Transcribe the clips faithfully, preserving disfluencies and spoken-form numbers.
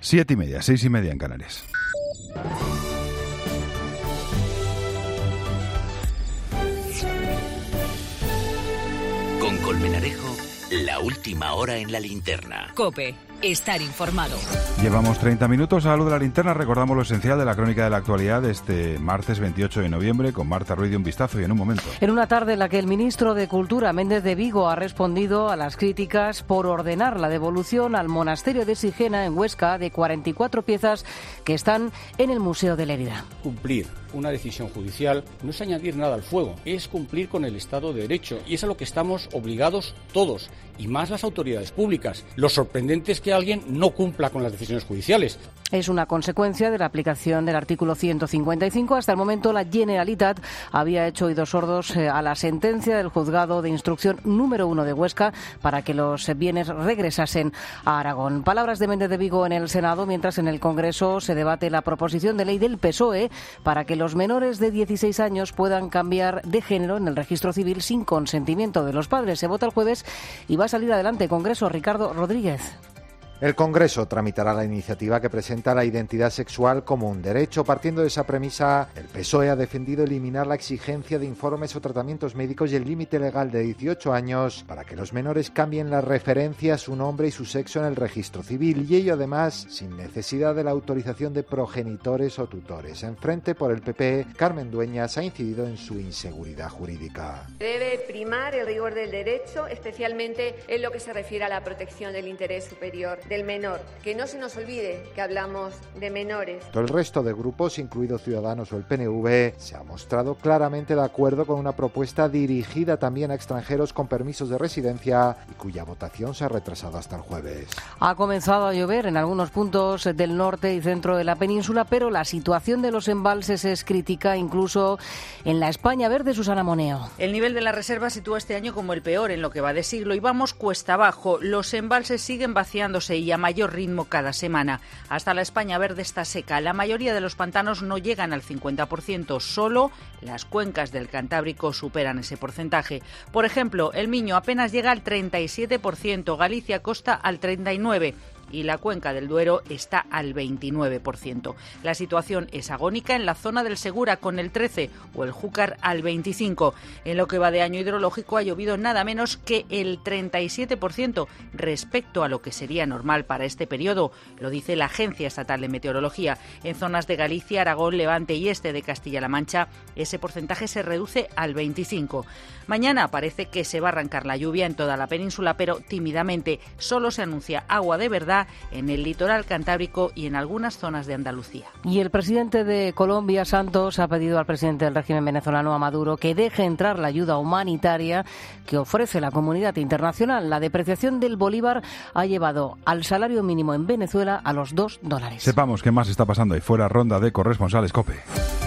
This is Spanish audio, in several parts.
Siete y media, seis y media en Canarias. Con Colmenarejo, la última hora en la linterna. COPE, estar informado. Llevamos treinta minutos a la luz de la linterna. Recordamos lo esencial de la crónica de la actualidad de este martes veintiocho de noviembre con Marta Ruiz de Un Vistazo y en un momento. En una tarde en la que el ministro de Cultura, Méndez de Vigo, ha respondido a las críticas por ordenar la devolución al monasterio de Sigena en Huesca de cuarenta y cuatro piezas que están en el Museo de Lérida. Cumplir una decisión judicial no es añadir nada al fuego, es cumplir con el Estado de Derecho y es a lo que estamos obligados todos, y más las autoridades públicas. Lo sorprendente es que alguien no cumpla con las decisiones judiciales. Es una consecuencia de la aplicación del artículo ciento cincuenta y cinco. Hasta el momento, la Generalitat había hecho oídos sordos a la sentencia del juzgado de instrucción número uno de Huesca para que los bienes regresasen a Aragón. Palabras de Méndez de Vigo en el Senado, mientras en el Congreso se debate la proposición de ley del P S O E para que los menores de dieciséis años puedan cambiar de género en el registro civil sin consentimiento de los padres. Se vota el jueves y va a salir adelante. Congreso, Ricardo Rodríguez. El Congreso tramitará la iniciativa que presenta la identidad sexual como un derecho. Partiendo de esa premisa, el P S O E ha defendido eliminar la exigencia de informes o tratamientos médicos y el límite legal de dieciocho años para que los menores cambien la referencia a su nombre y su sexo en el registro civil, y ello además sin necesidad de la autorización de progenitores o tutores. En Frente por el P P, Carmen Dueñas ha incidido en su inseguridad jurídica. Debe primar el rigor del derecho, especialmente en lo que se refiere a la protección del interés superior del menor. Que no se nos olvide que hablamos de menores. Todo el resto de grupos, incluido Ciudadanos o el P N V, se ha mostrado claramente de acuerdo con una propuesta dirigida también a extranjeros con permisos de residencia y cuya votación se ha retrasado hasta el jueves. Ha comenzado a llover en algunos puntos del norte y centro de la península, pero la situación de los embalses es crítica, incluso en la España verde. Susana Moneo. El nivel de la reserva sitúa este año como el peor en lo que va de siglo y vamos cuesta abajo. Los embalses siguen vaciándose y a mayor ritmo cada semana. Hasta la España verde está seca. La mayoría de los pantanos no llegan al cincuenta por ciento. Solo las cuencas del Cantábrico superan ese porcentaje. Por ejemplo, el Miño apenas llega al treinta y siete por ciento, Galicia Costa al treinta y nueve por ciento. Y la cuenca del Duero está al veintinueve por ciento. La situación es agónica en la zona del Segura con el trece por ciento o el Júcar al veinticinco por ciento. En lo que va de año hidrológico ha llovido nada menos que el treinta y siete por ciento respecto a lo que sería normal para este periodo, lo dice la Agencia Estatal de Meteorología. En zonas de Galicia, Aragón, Levante y este de Castilla-La Mancha, ese porcentaje se reduce al veinticinco por ciento. Mañana parece que se va a arrancar la lluvia en toda la península, pero tímidamente. Solo se anuncia agua de verdad en el litoral cantábrico y en algunas zonas de Andalucía. Y el presidente de Colombia, Santos, ha pedido al presidente del régimen venezolano, a Maduro, que deje entrar la ayuda humanitaria que ofrece la comunidad internacional. La depreciación del bolívar ha llevado al salario mínimo en Venezuela a los dos dólares. Sepamos qué más está pasando ahí fuera. Ronda de corresponsales COPE.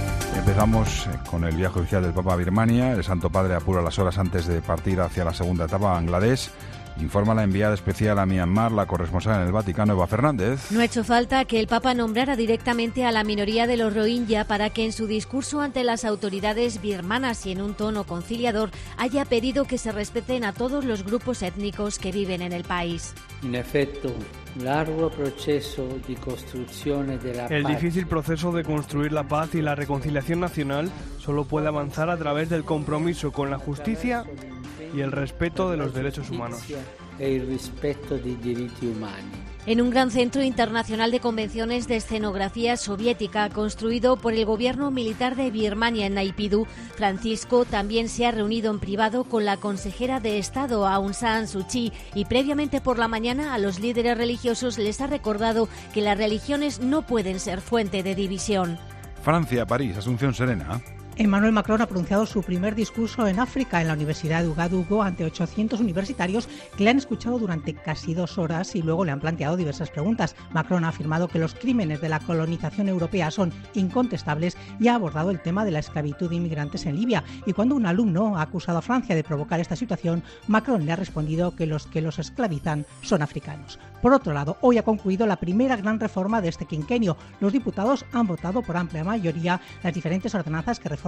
Empezamos con el viaje oficial del Papa a Birmania. El Santo Padre apura las horas antes de partir hacia la segunda etapa a Bangladesh. Informa la enviada especial a Myanmar, la corresponsal en el Vaticano, Eva Fernández. No ha hecho falta que el Papa nombrara directamente a la minoría de los rohingya para que en su discurso ante las autoridades birmanas y en un tono conciliador haya pedido que se respeten a todos los grupos étnicos que viven en el país. En efecto, largo proceso de construcción de la El difícil proceso de construir la paz y la reconciliación nacional solo puede avanzar a través del compromiso con la justicia y el respeto de los derechos humanos. El respeto de derechos humanos. En un gran centro internacional de convenciones de escenografía soviética construido por el gobierno militar de Birmania en Naypyidaw, Francisco también se ha reunido en privado con la consejera de Estado Aung San Suu Kyi y previamente por la mañana a los líderes religiosos les ha recordado que las religiones no pueden ser fuente de división. Francia, París, Asunción Serena. Emmanuel Macron ha pronunciado su primer discurso en África, en la Universidad de Ouagadougou, ante ochocientos universitarios que le han escuchado durante casi dos horas y luego le han planteado diversas preguntas. Macron ha afirmado que los crímenes de la colonización europea son incontestables y ha abordado el tema de la esclavitud de inmigrantes en Libia. Y cuando un alumno ha acusado a Francia de provocar esta situación, Macron le ha respondido que los que los esclavizan son africanos. Por otro lado, hoy ha concluido la primera gran reforma de este quinquenio. Los diputados han votado por amplia mayoría las diferentes ordenanzas que reforman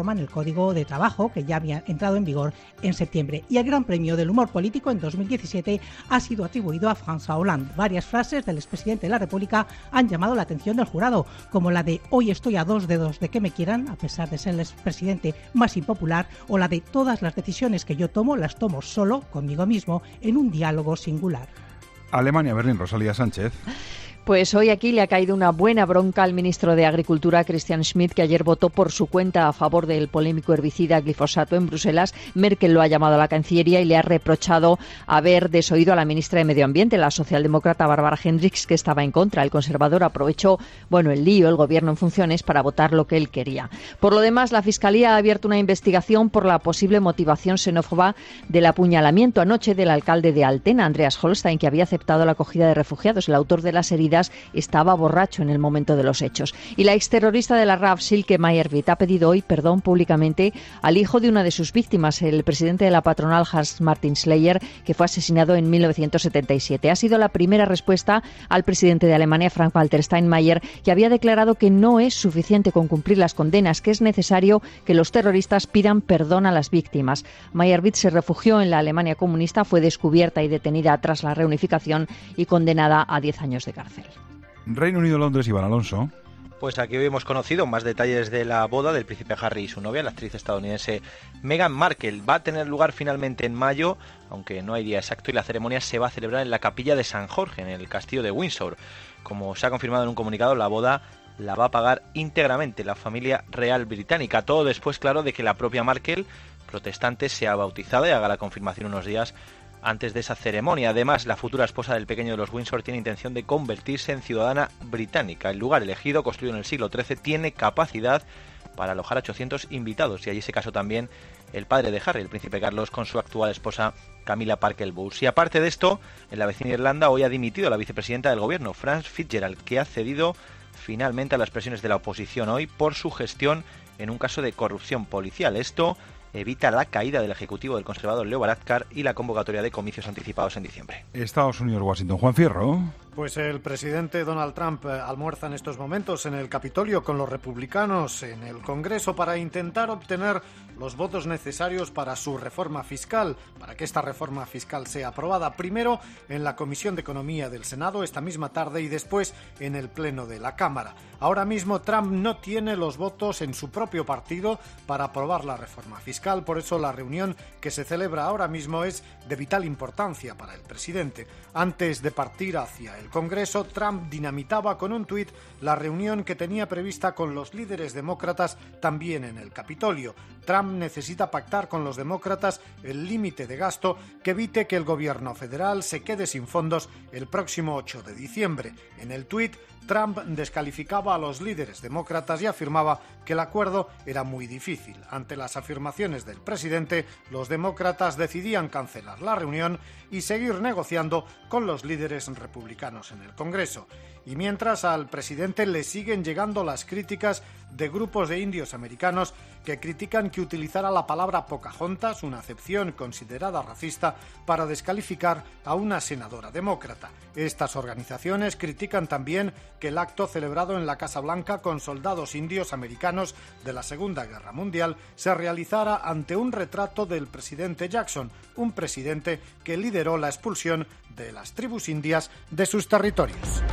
reforma en el Código de Trabajo, que ya había entrado en vigor en septiembre. Y el Gran Premio del Humor Político en dos mil diecisiete ha sido atribuido a François Hollande. Varias frases del expresidente de la República han llamado la atención del jurado, como la de "hoy estoy a dos dedos de que me quieran", a pesar de ser el expresidente más impopular, o la de "todas las decisiones que yo tomo las tomo solo, conmigo mismo, en un diálogo singular". Alemania, Berlín, Rosalía Sánchez. Pues hoy aquí le ha caído una buena bronca al ministro de Agricultura, Christian Schmidt, que ayer votó por su cuenta a favor del polémico herbicida glifosato en Bruselas. Merkel lo ha llamado a la Cancillería y le ha reprochado haber desoído a la ministra de Medio Ambiente, la socialdemócrata Barbara Hendricks, que estaba en contra. El conservador aprovechó, bueno, el lío, el gobierno en funciones, para votar lo que él quería. Por lo demás, la Fiscalía ha abierto una investigación por la posible motivación xenófoba del apuñalamiento anoche del alcalde de Altena, Andreas Holstein, que había aceptado la acogida de refugiados. El autor de las heridas estaba borracho en el momento de los hechos. Y la exterrorista de la R A F, Silke Meyerbeer, ha pedido hoy perdón públicamente al hijo de una de sus víctimas, el presidente de la patronal Hans-Martin Schleyer, que fue asesinado en mil novecientos setenta y siete. Ha sido la primera respuesta al presidente de Alemania, Frank-Walter Steinmeier, que había declarado que no es suficiente con cumplir las condenas, que es necesario que los terroristas pidan perdón a las víctimas. Meyerbeer se refugió en la Alemania comunista, fue descubierta y detenida tras la reunificación y condenada a diez años de cárcel. Reino Unido, Londres, Iván Alonso. Pues aquí hoy hemos conocido más detalles de la boda del príncipe Harry y su novia, la actriz estadounidense Meghan Markle. Va a tener lugar finalmente en mayo, aunque no hay día exacto, y la ceremonia se va a celebrar en la capilla de San Jorge, en el castillo de Windsor. Como se ha confirmado en un comunicado, la boda la va a pagar íntegramente la familia real británica. Todo después, claro, de que la propia Markle, protestante, sea bautizada y haga la confirmación unos días antes de esa ceremonia. Además, la futura esposa del pequeño de los Windsor tiene intención de convertirse en ciudadana británica. El lugar elegido, construido en el siglo trece, tiene capacidad para alojar a ochocientos invitados, y allí se casó también el padre de Harry, el príncipe Carlos, con su actual esposa Camilla Parker Bowles. Y aparte de esto, en la vecina Irlanda hoy ha dimitido la vicepresidenta del gobierno, France Fitzgerald, que ha cedido finalmente a las presiones de la oposición hoy por su gestión en un caso de corrupción policial. Esto evita la caída del ejecutivo del conservador Leo Varadkar y la convocatoria de comicios anticipados en diciembre. Estados Unidos, Washington, Juan Fierro. Pues el presidente Donald Trump almuerza en estos momentos en el Capitolio con los republicanos en el Congreso para intentar obtener los votos necesarios para su reforma fiscal, para que esta reforma fiscal sea aprobada primero en la Comisión de Economía del Senado esta misma tarde y después en el Pleno de la Cámara. Ahora mismo Trump no tiene los votos en su propio partido para aprobar la reforma fiscal, por eso la reunión que se celebra ahora mismo es de vital importancia para el presidente. Antes de partir hacia el Congreso, Trump dinamitaba con un tuit la reunión que tenía prevista con los líderes demócratas también en el Capitolio. Trump necesita pactar con los demócratas el límite de gasto que evite que el gobierno federal se quede sin fondos el próximo ocho de diciembre. En el tuit, Trump descalificaba a los líderes demócratas y afirmaba que el acuerdo era muy difícil. Ante las afirmaciones del presidente, los demócratas decidían cancelar la reunión y seguir negociando con los líderes republicanos en el Congreso. Y mientras, al presidente le siguen llegando las críticas de grupos de indios americanos que critican que utilizara la palabra Pocahontas, una acepción considerada racista, para descalificar a una senadora demócrata. Estas organizaciones critican también que el acto celebrado en la Casa Blanca con soldados indios americanos de la Segunda Guerra Mundial se realizara ante un retrato del presidente Jackson, un presidente que lideró la expulsión de las tribus indias de sus territorios.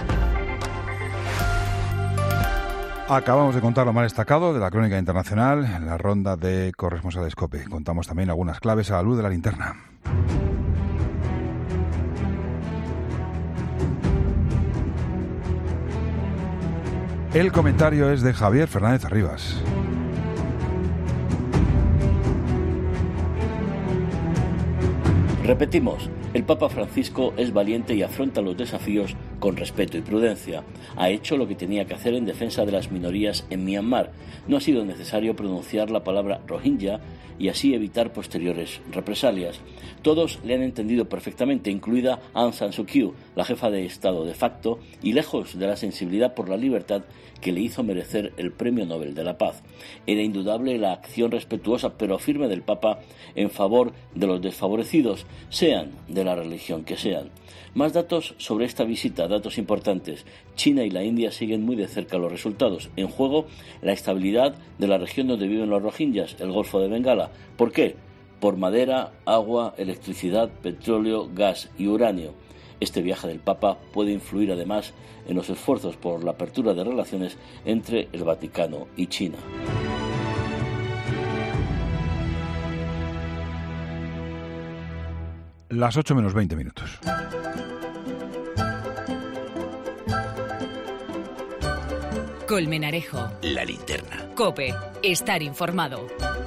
Acabamos de contar lo más destacado de la crónica internacional en la ronda de corresponsales COPE. Contamos también algunas claves a la luz de la linterna. El comentario es de Javier Fernández Arribas. Repetimos, el Papa Francisco es valiente y afronta los desafíos con respeto y prudencia. Ha hecho lo que tenía que hacer en defensa de las minorías en Myanmar. No ha sido necesario pronunciar la palabra Rohingya y así evitar posteriores represalias. Todos le han entendido perfectamente, incluida Aung San Suu Kyi, la jefa de Estado de facto, y lejos de la sensibilidad por la libertad que le hizo merecer el Premio Nobel de la Paz. Era indudable la acción respetuosa pero firme del Papa en favor de los desfavorecidos, sean de la la religión que sean. Más datos sobre esta visita, datos importantes. China y la India siguen muy de cerca los resultados. En juego, la estabilidad de la región donde viven los rohingyas, el Golfo de Bengala. ¿Por qué? Por madera, agua, electricidad, petróleo, gas y uranio. Este viaje del Papa puede influir además en los esfuerzos por la apertura de relaciones entre el Vaticano y China. Las ocho menos veinte minutos. Colmenarejo. La linterna. COPE. Estar informado.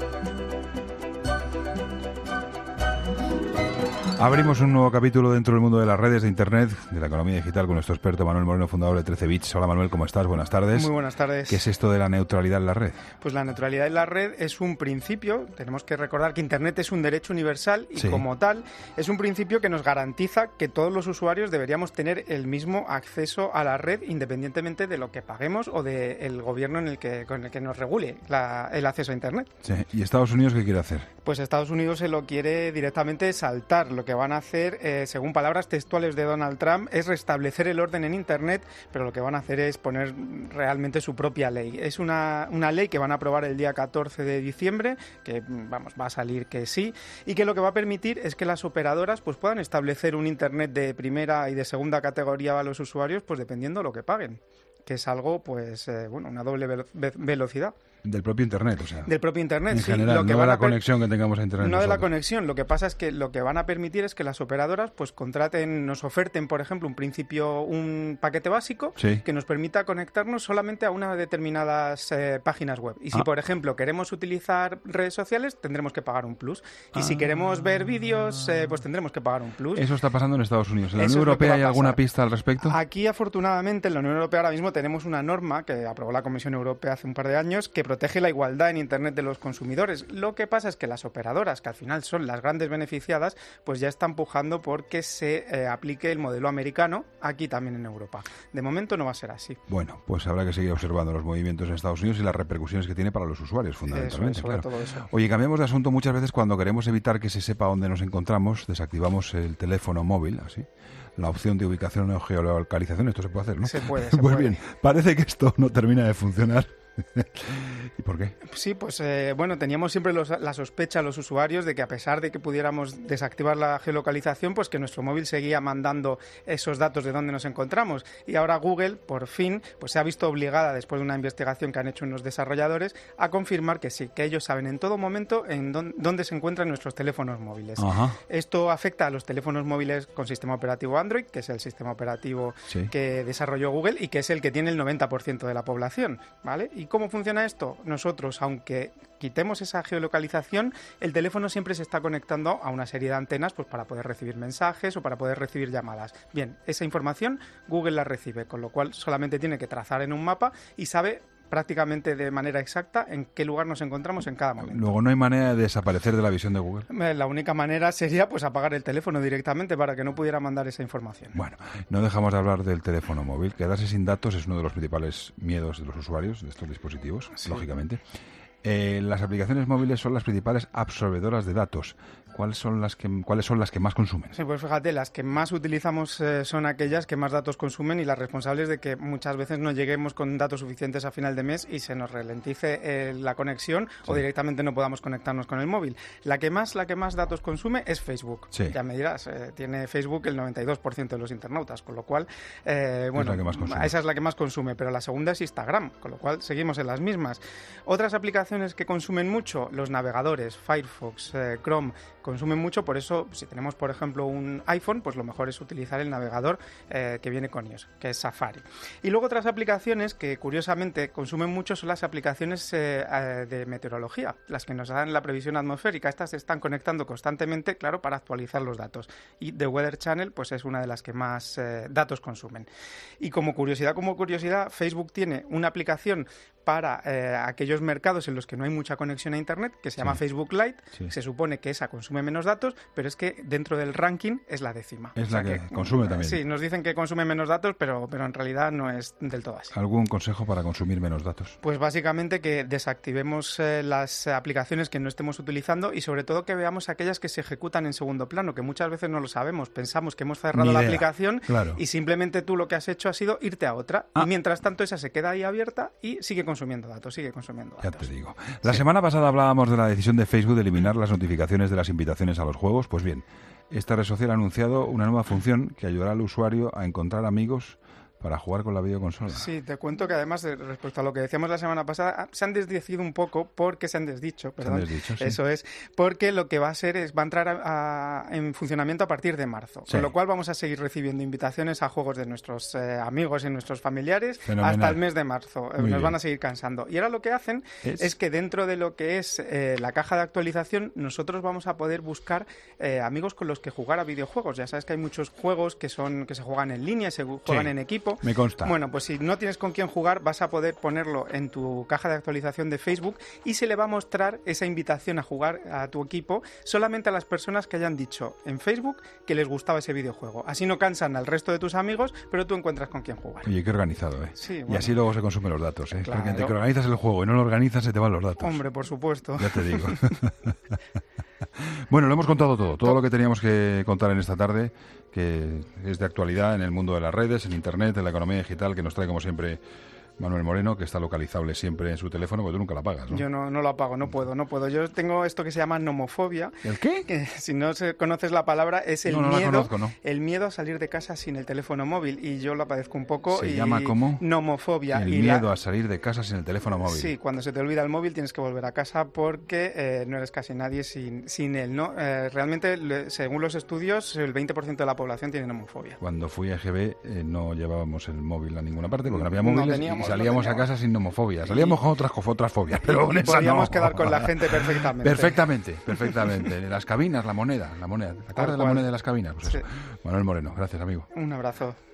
Abrimos un nuevo capítulo dentro del mundo de las redes de Internet, de la economía digital, con nuestro experto Manuel Moreno, fundador de trece bits. Hola Manuel, ¿cómo estás? Buenas tardes. Muy buenas tardes. ¿Qué es esto de la neutralidad en la red? Pues la neutralidad en la red es un principio, tenemos que recordar que Internet es un derecho universal y sí, como tal es un principio que nos garantiza que todos los usuarios deberíamos tener el mismo acceso a la red independientemente de lo que paguemos o del gobierno en el que, con el que nos regule la, el acceso a Internet. Sí. ¿Y Estados Unidos qué quiere hacer? Pues Estados Unidos se lo quiere directamente saltar. Lo que van a hacer, eh, según palabras textuales de Donald Trump, es restablecer el orden en Internet, pero lo que van a hacer es poner realmente su propia ley. Es una, una ley que van a aprobar el día catorce de diciembre, que vamos, va a salir que sí, y que lo que va a permitir es que las operadoras pues puedan establecer un Internet de primera y de segunda categoría a los usuarios, pues dependiendo de lo que paguen, que es algo, pues, eh, bueno, una doble ve- ve- velocidad. Del propio Internet, o sea. Del propio Internet, en sí. general, Lo que no van de la a per- conexión que tengamos a Internet. No nosotros. de la conexión. Lo que pasa es que lo que van a permitir es que las operadoras pues contraten, nos oferten, por ejemplo, un principio, un paquete básico sí, que nos permita conectarnos solamente a unas determinadas eh, páginas web. Y si, ah. por ejemplo, queremos utilizar redes sociales, tendremos que pagar un plus. Y ah. si queremos ver vídeos, eh, pues tendremos que pagar un plus. Eso está pasando en Estados Unidos. ¿En la Eso Unión Europea hay alguna pasar. pista al respecto? Aquí, afortunadamente, en la Unión Europea ahora mismo tenemos una norma que aprobó la Comisión Europea hace un par de años que protege la igualdad en Internet de los consumidores. Lo que pasa es que las operadoras, que al final son las grandes beneficiadas, pues ya están pujando porque se eh, aplique el modelo americano aquí también en Europa. De momento no va a ser así. Bueno, pues habrá que seguir observando los movimientos en Estados Unidos y las repercusiones que tiene para los usuarios, fundamentalmente. Eso, sobre claro. todo eso. Oye, cambiamos de asunto. Muchas veces cuando queremos evitar que se sepa dónde nos encontramos, desactivamos el teléfono móvil, así. La opción de ubicación o geolocalización, esto se puede hacer, ¿no? Se puede, se Pues puede. bien, parece que esto no termina de funcionar. ¿Y por qué? Sí, pues eh, bueno, teníamos siempre los, la sospecha los usuarios de que a pesar de que pudiéramos desactivar la geolocalización, pues que nuestro móvil seguía mandando esos datos de dónde nos encontramos. Y ahora Google, por fin, pues se ha visto obligada, después de una investigación que han hecho unos desarrolladores, a confirmar que sí, que ellos saben en todo momento en dónde, dónde se encuentran nuestros teléfonos móviles. Ajá. Esto afecta a los teléfonos móviles con sistema operativo Android, que es el sistema operativo sí. que desarrolló Google y que es el que tiene el noventa por ciento de la población, ¿vale? ¿Y cómo funciona esto? Nosotros, aunque quitemos esa geolocalización, el teléfono siempre se está conectando a una serie de antenas pues para poder recibir mensajes o para poder recibir llamadas. Bien, esa información Google la recibe, con lo cual solamente tiene que trazar en un mapa y sabe prácticamente de manera exacta en qué lugar nos encontramos en cada momento. Luego no hay manera de desaparecer de la visión de Google. La única manera sería pues apagar el teléfono directamente para que no pudiera mandar esa información. Bueno, no dejamos de hablar del teléfono móvil. Quedarse sin datos es uno de los principales miedos de los usuarios de estos dispositivos, sí. lógicamente. Eh, las aplicaciones móviles son las principales absorbedoras de datos. ¿Cuáles son las que, cuáles son las que más consumen? Sí, pues fíjate, las que más utilizamos eh, son aquellas que más datos consumen y las responsables de que muchas veces no lleguemos con datos suficientes a final de mes y se nos ralentice eh, la conexión sí. o directamente no podamos conectarnos con el móvil. La que más, la que más datos consume es Facebook. Sí. Ya me dirás, eh, tiene Facebook el noventa y dos por ciento de los internautas, con lo cual, eh, bueno, es la que más consume. Esa es la que más consume, pero la segunda es Instagram, con lo cual seguimos en las mismas. Otras aplicaciones que consumen mucho, los navegadores, Firefox, eh, Chrome, consumen mucho, por eso si tenemos por ejemplo un iPhone, pues lo mejor es utilizar el navegador eh, que viene con iOS, que es Safari. Y luego otras aplicaciones que curiosamente consumen mucho son las aplicaciones eh, eh, de meteorología, las que nos dan la previsión atmosférica. Estas se están conectando constantemente, claro, para actualizar los datos. Y The Weather Channel pues es una de las que más eh, datos consumen. Y como curiosidad, como curiosidad, Facebook tiene una aplicación para eh, aquellos mercados en los que no hay mucha conexión a Internet, que se llama Sí. Facebook Lite. Sí. Se supone que esa consume menos datos, pero es que dentro del ranking es la décima. Es O sea la que, consume también. Sí, nos dicen que consume menos datos, pero, pero en realidad no es del todo así. ¿Algún consejo para consumir menos datos? Pues básicamente que desactivemos eh, las aplicaciones que no estemos utilizando y sobre todo que veamos aquellas que se ejecutan en segundo plano, que muchas veces no lo sabemos. Pensamos que hemos cerrado Ni la idea. aplicación Claro. y simplemente tú lo que has hecho ha sido irte a otra. Ah. Y mientras tanto esa se queda ahí abierta y sigue consumiendo datos, sigue consumiendo Ya datos. te digo. La semana pasada hablábamos de la decisión de Facebook de eliminar las notificaciones de las invitaciones a los juegos. Pues bien, esta red social ha anunciado una nueva función que ayudará al usuario a encontrar amigos para jugar con la videoconsola. Sí, te cuento que además, de- respecto a lo que decíamos la semana pasada, ah, se han desdecido un poco porque se han desdicho, Se han perdón. desdicho, sí. Eso es, porque lo que va a ser es, va a entrar a- a- en funcionamiento a partir de marzo, Sí. con lo cual vamos a seguir recibiendo invitaciones a juegos de nuestros eh, amigos y nuestros familiares Fenomenal. hasta el mes de marzo. Eh, Muy Nos bien. van a seguir cansando. Y ahora lo que hacen Es- es, que dentro de lo que es eh, la caja de actualización, nosotros vamos a poder buscar eh, amigos con los que jugar a videojuegos. Ya sabes que hay muchos juegos que son que se juegan en línea, se juegan en equipo. Me consta. Bueno, pues si no tienes con quién jugar, vas a poder ponerlo en tu caja de actualización de Facebook y se le va a mostrar esa invitación a jugar a tu equipo solamente a las personas que hayan dicho en Facebook que les gustaba ese videojuego. Así no cansan al resto de tus amigos, pero tú encuentras con quién jugar. Oye, qué organizado, ¿eh? Sí, Y bueno. así luego se consumen los datos, ¿eh? Claro. Porque entre que organizas el juego y no lo organizas, se te van los datos. Hombre, por supuesto. Ya te digo. Bueno, lo hemos contado todo, todo lo que teníamos que contar en esta tarde, que es de actualidad en el mundo de las redes, en Internet, en la economía digital, que nos trae como siempre Manuel Moreno, que está localizable siempre en su teléfono, porque tú nunca la pagas, ¿no? Yo no, no lo apago, no puedo, no puedo. Yo tengo esto que se llama nomofobia. ¿El qué? Que si no se conoces la palabra es el No, no la miedo, conozco, no. el miedo a salir de casa sin el teléfono móvil y yo lo padezco un poco. ¿Se y llama cómo? Nomofobia. El y la- miedo a salir de casa sin el teléfono móvil. Sí, cuando se te olvida el móvil tienes que volver a casa porque eh, no eres casi nadie sin, sin él, ¿no? Eh, realmente, le- según los estudios, el veinte por ciento de la población tiene nomofobia. Cuando fui a G B eh, no llevábamos el móvil a ninguna parte porque no había No móviles teníamos, y no salíamos a teníamos. casa sin nomofobia. Salíamos con otras, con otras fobias, pero con esa Podíamos no. quedar con la gente perfectamente. Perfectamente, perfectamente. Las cabinas, la moneda, la moneda. ¿Te acuerdas de la cual. moneda de las cabinas? Pues eso. Sí. Manuel Moreno, gracias, amigo. Un abrazo.